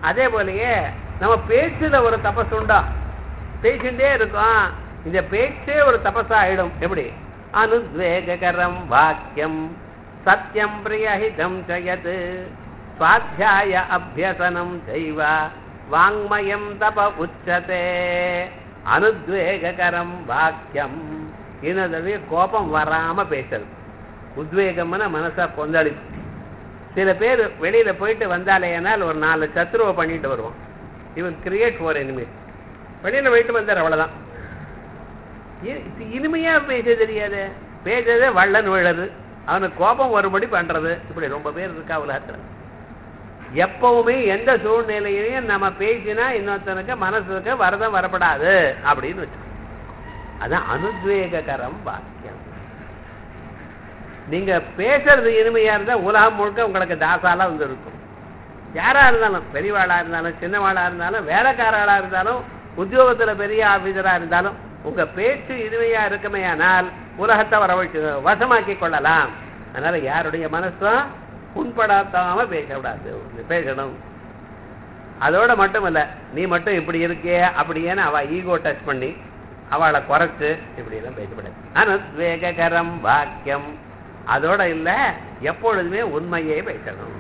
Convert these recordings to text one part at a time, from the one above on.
அதே போலயே நம்ம பேச்சுல ஒரு தபஸ் உண்டா, பேசிட்டே இருக்கோம், இந்த பேச்சே ஒரு தபஸா ஆயிடும். எப்படி? அனுத்வேகரம் வாக்கியம் சத்யம் பிரியஹிதம் ஜயத் ஸ்வாத்யாய அபியசனம் செய்வ வாங்மயம் தப உச்சதே. அனுத்வேகரம் வாக்கியம், இன்னொரு கோபம் வராம பேசுறது. உத்வேகம்னா மனசா கொந்தளி. சில பேர் வெளியில போயிட்டு வந்தாலேனால் ஒரு 4 சத்ருவை பண்ணிட்டு வருவோம். இவன் கிரியேட் ஃபார் எனிமி. வெளியில போயிட்டு வந்தார், அவ்வளவுதான். இனிமையா பேச தெரியாது, பேசுறதே வள்ளன் விழது, அவனுக்கு கோபம் வரும்படி பண்றது. இப்படி ரொம்ப பேர் இருக்கா உலகத்துல. எப்பவுமே எந்த சூழ்நிலையிலையும் நம்ம பேசினா இன்னொருத்தனுக்கு மனசுக்கு வரதம் வரப்படாது அப்படின்னு வச்சு. அதான் அனுத்வேகரம் வாக்கியம். நீங்க பேசுறது இனிமையா இருந்தா உலகம் முழுக்க உங்களுக்கு தாசாலா வந்து இருக்கும். யாரா இருந்தாலும், பெரியவாளா இருந்தாலும், சின்னவாளா இருந்தாலும், வேலைக்காரர்களா இருந்தாலும், உத்தியோகத்துல பெரிய ஆபீசரா இருந்தாலும், உங்க பேச்சு இனிமையா இருக்குமே ஆனால் உலகத்தை வசமாக்கி கொள்ளலாம். அதனால யாருடைய மனசும் புண்படாத்தாம பேசக்கூடாது, பேசணும். அதோட மட்டும் இல்ல, நீ மட்டும் இப்படி இருக்கே அப்படியேன்னு அவ ஈகோ டச் பண்ணி அவளை குறைச்சு இப்படி எல்லாம் பேசப்படாது. அனுத்வேகரம் வாக்கியம். அதோட இல்ல, எப்பொழுதுமே உண்மையே பேசணும்.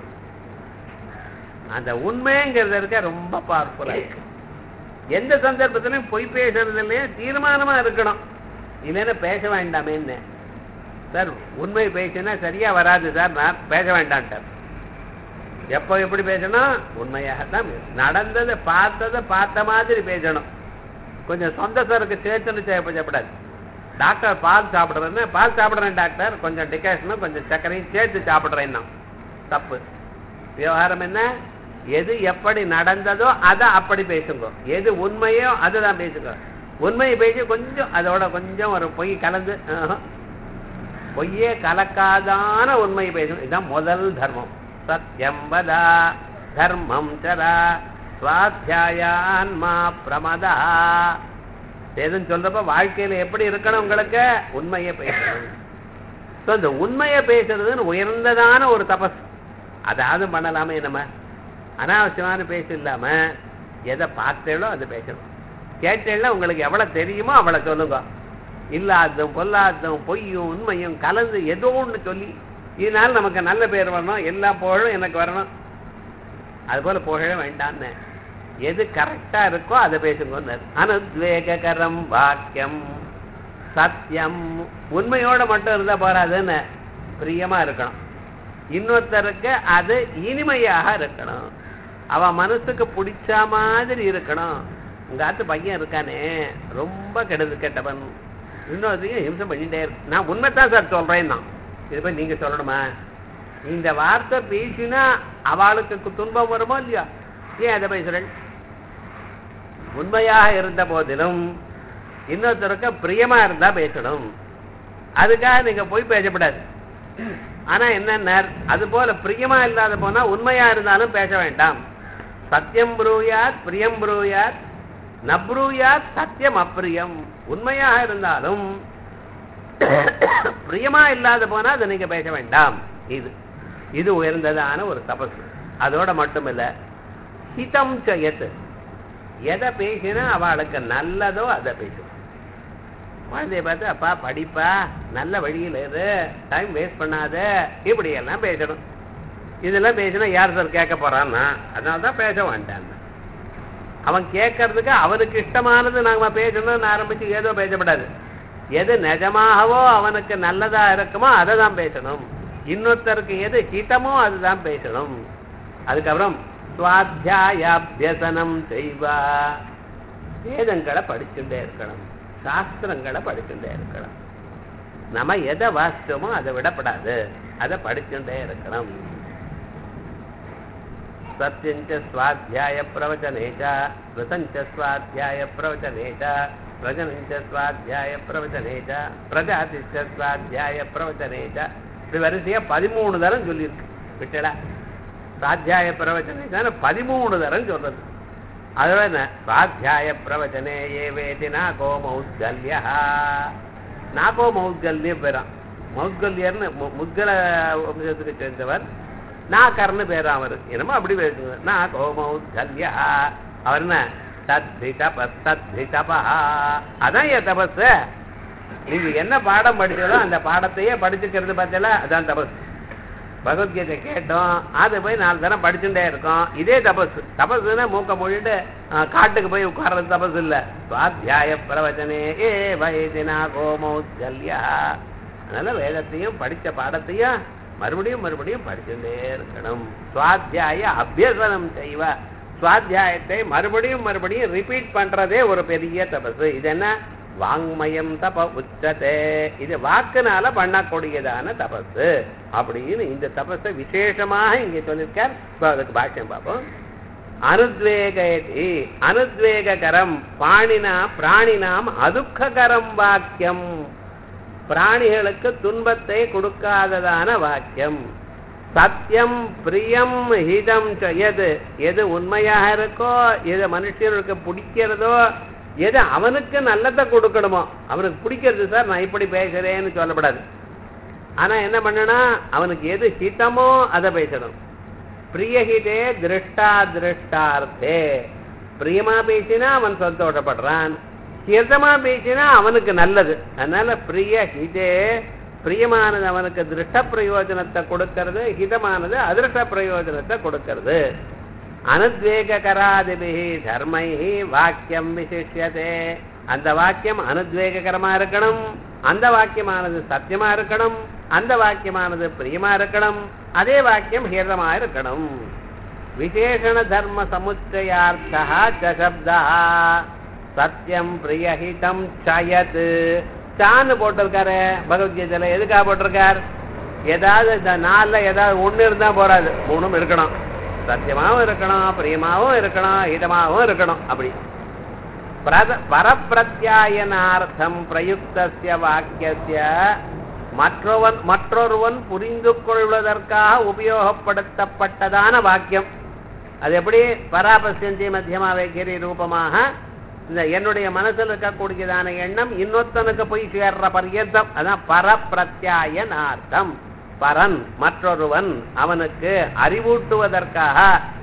அந்த உண்மைங்கிறது இருக்க ரொம்ப பவர்ஃபுல்லா இருக்கு. எந்த சந்தர்ப்பத்திலையும் பொய் பேசுறதுலயே தீர்மானமா இருக்கணும். இல்லைன்னா பேச வேண்டாமேன்னு. சார் உண்மை பேசினா சரியா வராது சார், நான் பேச வேண்டான்ட்டார். எப்போ எப்படி பேசணும்? உண்மையாகத்தான் நடந்ததை பார்த்த மாதிரி பேசணும். கொஞ்சம் சொந்த சருக்கு சேர்த்துன்னு செய்யப்படாது. டாக்டர் பால் சாப்பிட்றேன்னு, பால் சாப்பிட்றேன் டாக்டர், கொஞ்சம் டிகாஷனும் கொஞ்சம் சர்க்கரையும் சேர்த்து சாப்பிட்றேன்னா தப்பு. விவகாரம் என்ன? எது எப்படி நடந்ததோ அதை அப்படி பேசுங்க. எது உண்மையோ அதுதான் பேசுங்க. உண்மையை பேசி கொஞ்சம் அதோட கொஞ்சம் ஒரு பொய் கலந்து, பொய்யே கலக்காதான உண்மையை பேசணும். இதுதான் முதல் தர்மம். சத்யம் வதா தர்மம் சரா ஸ்வாத்யாயான்மா பிரமதா. எதுன்னு சொல்றப்ப வாழ்க்கையில எப்படி இருக்கணும்? உங்களுக்கு உண்மையை பேசணும். இந்த உண்மையை பேசுறதுன்னு உயர்ந்ததான ஒரு தபஸ். அதாவது பண்ணலாமே. நம்ம அனாவசியமான பேச இல்லாம எதை பார்த்தேளோ அது பேசணும். கேட்டேன்னா உங்களுக்கு எவ்வளவு தெரியுமோ அவ்வளவு சொல்லுங்க. இல்லாததும் பொல்லாததும் பொய்யும் உண்மையும் கலந்து ஏதோ ஒன்று சொல்லி இதனால நமக்கு நல்ல பேர் வரணும், எல்லா புகழும் எனக்கு வரணும், அது போல புகழ வேண்டான்னு எது கரெக்டா இருக்கோ அதை பேசுங்க. அனுத்வேகரம் வாக்கியம் சத்தியம். உண்மையோட மட்டும் இருந்தா போறாதுன்னு பிரியமா இருக்கணும். இன்னொருத்தருக்கு அது இனிமையாக இருக்கணும். அவன் மனசுக்கு பிடிச்ச மாதிரி இருக்கணும். உங்க ஆத்து பையன் இருக்கானே ரொம்ப கெட்டவன், இன்னொருத்தையும் ஹிம்சம் பண்ணிட்டே இருக்கு. நான் உண்மைத்தான் சார் சொல்றேன் தான். இது போய் நீங்க சொல்லணுமா? இந்த வார்த்தை பேசினா அவளுக்கு துன்பம் வருமோ இல்லையா? ஏன் அதை பேசுறேன்? உண்மையாக இருந்த போதிலும் இன்னொருத்தருக்கு பிரியமா இருந்தா பேசணும். அதுக்காக நீங்க போய் பேசப்படாது. ஆனா என்ன, அது போல பிரியமா இல்லாத போனா உண்மையா இருந்தாலும் பேச வேண்டாம். சத்தியம் ப்ரூயாத் பிரியம் ப்ரூயாத் நப்ரூயாத் சத்தியம் அப்பிரியம். உண்மையாக இருந்தாலும் பிரியமா இல்லாத போனா அதை நீங்க பேச வேண்டாம். இது உயர்ந்ததான ஒரு தபசு. அதோட மட்டுமில்ல, ஹிதம் செய்யத்து. எதை பேசினா அவளுக்கு நல்லதோ அதை பேசும். குழந்தைய பார்த்து அப்பா படிப்பா, நல்ல வழியில் இரு, டைம் வேஸ்ட் பண்ணாத, இப்படி எல்லாம் பேசணும். இதெல்லாம் பேசினா யார் சார் கேட்க போறான்னா? அதனால்தான் பேச வேண்டான். அவன் கேட்கறதுக்கு அவனுக்கு இஷ்டமானது நாம பேசணும்னு ஆரம்பிச்சு ஏதோ பேசப்படாது. எது நிஜமாகவோ அவனுக்கு நல்லதா இருக்குமோ அதை தான் பேசணும். இன்னொருத்தருக்கு எது ஹிதமோ அதுதான் பேசணும். அதுக்கப்புறம் சுவாத்தியாயாபியசனம் செய்வா. வேதங்களை படிச்சுட்டே இருக்கணும், சாஸ்திரங்களை படிச்சுட்டே இருக்கணும். நம்ம எதை வாசிச்சோமோ அதை விடப்படாது, அதை படிச்சுட்டே இருக்கணும். சத்யஞ்ச ஸ்வாத்தியாய பிரவச்சனேச்ச ஸ்ருதஞ்ச ஸ்வாத்தியாய பிரவச்சனேச்ச பிரஜனஞ்ச ஸ்வாத்தியாய பிரவச்சனேச்ச பிரஜாதிச்ச ஸ்வாத்தியாய பிரவச்சனேச்ச. இப்படி வரிசையா 13 தரம் சொல்லியிருக்கு. விட்டடா, சாத்தியாய பிரவச்சனேச்சான 13 தரம் சொல்றது. அதோட என்ன, சுவாத்தியாய பிரவச்சனே ஏ வேதி நாகோ மௌத்கல்யா. நாகோ மௌத்கல்யம் பெறான். மௌத்கல்யர்னு முத்கல வம்சத்துக்கு சேர்ந்தவர். நாக்கர்னு பேர் அவரு என்னமோ அப்படி பேசுங்க நான் கோமௌத்கல்யா அவர் என்ன தத்வி தபஸ் தத்வி தபா அதான் என் தபஸ். நீங்க என்ன பாடம் படிச்சாலும் அந்த பாடத்தையே படிச்சுக்கிறது பார்த்தல அதான் தபஸ். பகவத்கீதை கேட்டோம் அது போய் 4 தரம் படிச்சுட்டே இருக்கோம் இதே தபஸ். தபஸ்னா மூக்க மொழிட்டு காட்டுக்கு போய் உட்கார்றது தபஸ் இல்ல. சுவாத்தியாய பிரவச்சனே ஏ வைதினா கோமௌத்கல்யா. அதனால வேதத்தையும் படிச்ச பாடத்தையும் மறுபடியும் மறுபடியும் படிச்சுட்டே இருக்கணும். சுவாத்தியாய அபியசனம் செய்வ சுவாத்தியாயத்தை மறுபடியும் மறுபடியும் ரிப்பீட் பண்றதே ஒரு பெரிய தபஸ். இது என்ன வாங்மயம் தப உச்சதே. இது வாக்குனால பண்ணக்கூடியதான தபஸ் அப்படின்னு இந்த தபஸை விசேஷமாக இங்க சொல்லியிருக்கார். அதுக்கு பாஷ்யம் பார்ப்போம். அனுத்வேகி அனுத்வேகரம் பிராணினாம் அதுக்கரம் வாக்கியம். பிராணிகளுக்கு துன்பத்தை கொடுக்காததான வாக்கியம். சத்தியம் பிரியம் ஹிதம் எது எது உண்மையாக இருக்கோ எது மனுஷனுக்கு பிடிக்கிறதோ எது அவனுக்கு நல்லதை கொடுக்கணுமோ. அவனுக்கு பிடிக்கிறது சார் நான் இப்படி பேசுறேன்னு சொல்லப்படாது. ஆனா என்ன பண்ணனா அவனுக்கு எது ஹிதமோ அதை பேசணும். பிரியஹிதே திருஷ்டா திருஷ்டார்த்தே. பிரியமா பேசினா அவன் சந்தோஷப்படுறான், ஹிதமா பேசினா அவனுக்கு நல்லது. அதனால பிரியஹிதே பிரியமானது அவனுக்கு திருஷ்ட பிரயோஜனத்தை கொடுக்கிறது, ஹிதமானது அதிருஷ்ட பிரயோஜனத்தை கொடுக்கிறது. அனுத்வேகராதிபிஹி தர்மைஹி வாக்கியம் விசிஷ்யதே. அந்த வாக்கியம் அனுத்வேகரமா இருக்கணும், அந்த வாக்கியமானது சத்தியமா இருக்கணும், அந்த வாக்கியமானது பிரியமா இருக்கணும், அதே வாக்கியம் ஹிதமா இருக்கணும். விசேஷண தர்ம சமுச்சயார்த்தா சப்தா சத்தியம் பிரியஹிதம் சயத். சான்னு போட்டிருக்காரு பகவத்கீதையில. எதுக்காக போட்டிருக்கார்? ஏதாவது இந்த 4ல ஏதாவது ஒண்ணு இருந்தா போறாது, 3ம் இருக்கணும். சத்தியமாவும் இருக்கணும், பிரியமாவும் இருக்கணும், ஹிதமாவும் இருக்கணும். அப்படி பரப்பிரத்யாயனார்த்தம் பிரயுக்தஸ்ய வாக்கியஸ்ய மற்றொருவன் புரிந்து கொள்வதற்காக உபயோகப்படுத்தப்பட்டதான வாக்கியம். அது எப்படி? பராபஸ்யந்தி மத்தியமா வைக்கிற ரூபமாக இந்த என்னுடைய மனசில் இருக்கக்கூடியதான எண்ணம் இன்னொருத்தனுக்கு போய் சேர்ற பர்யந்தம். அதான் பரப்பிரத்யாயனார்த்தம். பரன் மற்றொருவன் அவனுக்கு அறிவூட்டுவதற்காக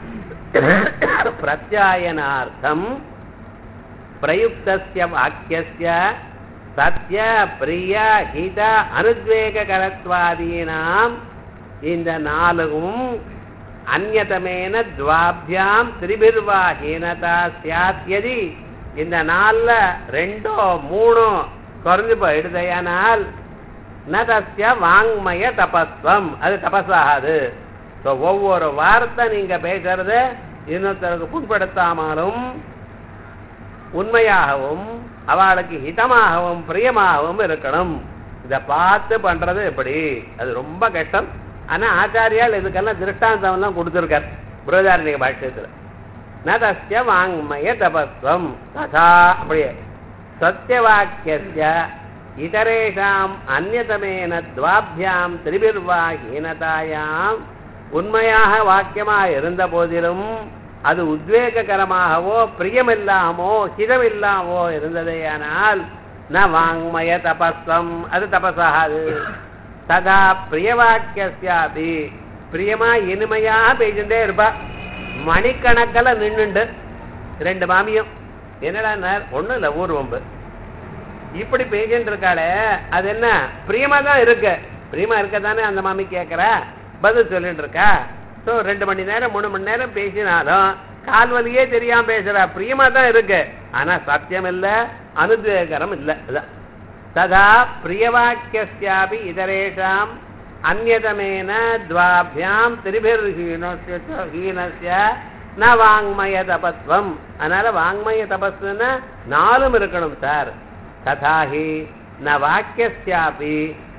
பிரத்யாயனார்த்தம் பிரயுக்தஸ்ய வாக்கியஸ்ய சத்ய பிரிய ஹித அனுத்வேகரத்வாதீனாம். இந்த 4ம் அந்யதமேன த்வாபியாம் திரிபிர்வா ஹீனதா ஸ்யாத். யதி இந்த 4ல 2 3 குறைஞ்சு போயிடுதையானால் நதஸ்ய வாங்மய தபஸ்வம். அது தபஸாகாது. ஒவ்வொரு வார்த்தை நீங்க பேசுறது இன்னொருத்தருக்கு புண்படுத்தாமலும் உண்மையாகவும் அவளுக்கு ஹிதமாகவும் பிரியமாகவும் இருக்கணும். இதை பார்த்து பண்றது எப்படி? அது ரொம்ப கஷ்டம். ஆனா ஆச்சாரியால் இதுக்கெல்லாம் திருஷ்டாந்தம் எல்லாம் கொடுத்திருக்கார் பிருஹதாரண்யக பாஷ்யத்துல. நதஸ்ய வாங்மய தபஸ்வம் ததா. அப்படியே சத்யவாக்கியஸ்ய இதரேஷாம் அந்யதமேன த்வாபியாம் திரிபிர்வா ஹீனதாயாம். உண்மையாக வாக்கியமாக இருந்த போதிலும் அது உத்வேகரமாகவோ பிரியமில்லாமோ ஹிதமில்லாமோ இருந்ததேயானால் ந வாங்மய தபஸ்வம். அது தபஸாகாது. ததா பிரியவாக்கியஸ்யாபி. பிரியமா இனிமையாக பேசிட்டே இருப்பா. மணிக்கணக்கில் நின்றுண்டு 2 மாமியும் என்னடா ஒண்ணும் இல்லை ஊர் வம்பு இப்படி பேசிட்டு இருக்காளே, அது என்ன பிரியமா தான் இருக்கு. பிரியமா இருக்கதானே அந்த மாமி கேட்கற பதில் சொல்லிட்டு இருக்கா. 2 மணி நேரம் 3 மணி நேரம் பேசினாலும் கால்வலியே தெரியாம பேசுறா. பிரியமா தான் இருக்கு, ஆனா சத்தியம் இல்ல, அனுத்வேகரம் இல்ல. ததா பிரியவாக்கியஸ்யாபி இதரேஷாம் அந்யதமேன த்வாபியாம் திரிபிர்ஹீனஸ்ய ந வாங்மய தபஸ்வம். அதனால வாங்மய தபஸ்னா 4ம் இருக்கணும் சார். ததாஹி ந வாக்கியஸ்யாபி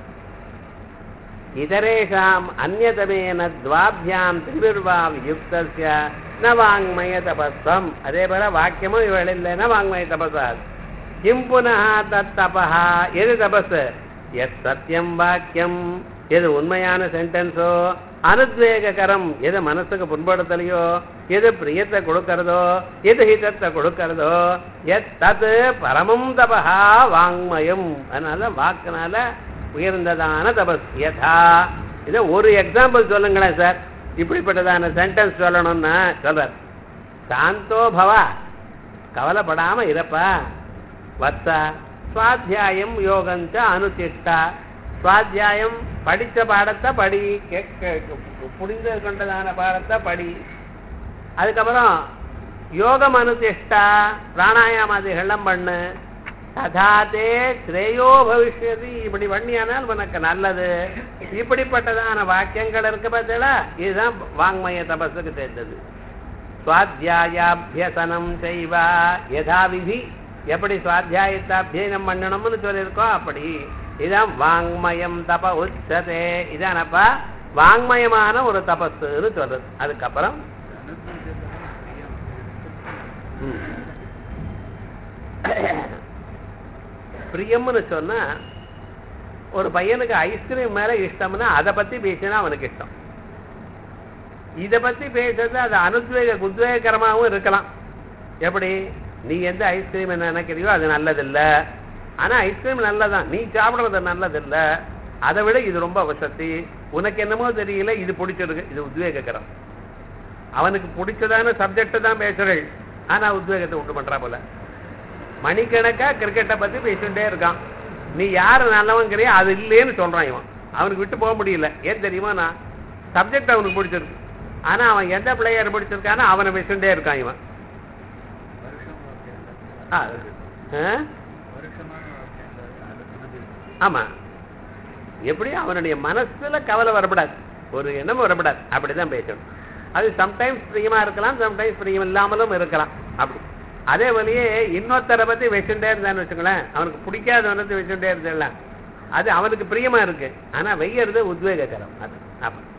இதரேஷாம் அந்யதமேன த்வாபியாம் திரிபிர்வா யுக்தஸ்ய ந வாங்மய தபஸ்வம். அதே போல வாக்கியமும் இவள் இல்லைன்னா வாங்மய தபஸாது. கிம் புனः தத் தபஹ. எது தபஸ்? எத் சத்தியம் வாக்கியம். எது உண்மையான சென்டென்ஸோ, அனுத்வேகரம் எது மனசுக்கு புண்படுத்தலையோ, எது பிரியத்தை கொடுக்கிறதோ, எது ஹிதத்தை கொடுக்கிறதோ, எத் தத் பரமம் தபஹா வாங்மயம். அதனால வாக்குனால உயர்ந்ததான தபஸ். யதா. இதை ஒரு எக்ஸாம்பிள் சொல்லுங்களேன் சார். இப்படிப்பட்டதான சென்டென்ஸ் சொல்லணும்னா சொல்றார், சாந்தோ பவா, கவலைப்படாம இருப்பா, வத்தா சுவாத்தியாயம் யோகஞ்ச அனுதிஷ்டா, சுவாத்தியாயம் படித்த பாடத்தை படி, புரிந்து கொண்டதான பாடத்தை படி. அதுக்கப்புறம் யோகம் அனுதிஷ்டா, பிராணாயாமாதிகள்லாம் பண்ணு. ததாதே ஸ்ரேயோ பவிஷ்யதி, இப்படி பண்ணியானால் உனக்கு நல்லது. இப்படிப்பட்டதான வாக்கியங்கள் இருக்கு பார்த்தீங்களா, இதுதான் வாங்மய தபஸுக்கு சேர்ந்தது. சுவாத்தியாயாபியசனம் செய்வா யதா விதி, எப்படி சுவாத்தியாயத்தை அபியனம் பண்ணணும்னு சொல்லியிருக்கோம் அப்படி. இதான் வாங்மயம் தப உச்சதே. இதானப்பா வாங்மயமான ஒரு தபஸ்ன்னு சொல்றது. அதுக்கப்புறம் பிரியம்னு சொன்னா, ஒரு பையனுக்கு ஐஸ்கிரீம் மேல இஷ்டம்னா அதை பத்தி பேசினா அவனுக்கு இஷ்டம். இதை பத்தி பேசுறது அது உத்வேகரமாகவும் இருக்கலாம். எப்படி, நீ எந்த ஐஸ்கிரீம் என்ன நினைக்கிறியோ அது நல்லதில்ல, ஆனா ஐஸ்கிரீம் நல்லதான், நீ சாப்பிடுறது நல்லதில்ல, அதை விட இது ரொம்ப வசதி, உனக்கு என்னமோ தெரியல இது பிடிச்சிருக்கு, இது உத்வேகரம். அவனுக்கு பிடிச்சதான சப்ஜெக்ட் தான் பேசுறேன், ஆனா உத்வேகத்தை உண்டு பண்றா போல. மணிக்கணக்கா கிரிக்கெட்டை பத்தி பேசிட்டே இருக்கான், நீ யாரு நல்லவங்கிறியோ அது இல்லைன்னு சொல்றான் இவன். அவனுக்கு விட்டு போக முடியல. ஏன் தெரியுமா, நான் சப்ஜெக்ட் அவனுக்கு பிடிச்சிருக்கு, ஆனா அவன் எந்த பிளேயர் பிடிச்சிருக்கானோ அவனை பேசிட்டே இருக்கான் இவன். ஆமா, எப்படி அவனுடைய மனசுல கவலை வரப்படாது, ஒரு எண்ணம் வரப்படாது, அப்படிதான் பேசணும். அது சம்டைம்ஸ் பிரியமா இருக்கலாம், சம்டைம்ஸ் பிரியம் இல்லாமலும் இருக்கலாம். அப்படி அதே வழியே இன்னொருத்தரை பத்தி வச்சுட்டே இருந்தான்னு வச்சுங்களேன், அவனுக்கு பிடிக்காதவனத்தை வச்சுட்டே இருந்தேன், அது அவனுக்கு பிரியமா இருக்கு, ஆனா வெய்யறது உத்வேகரம். அது அப்ப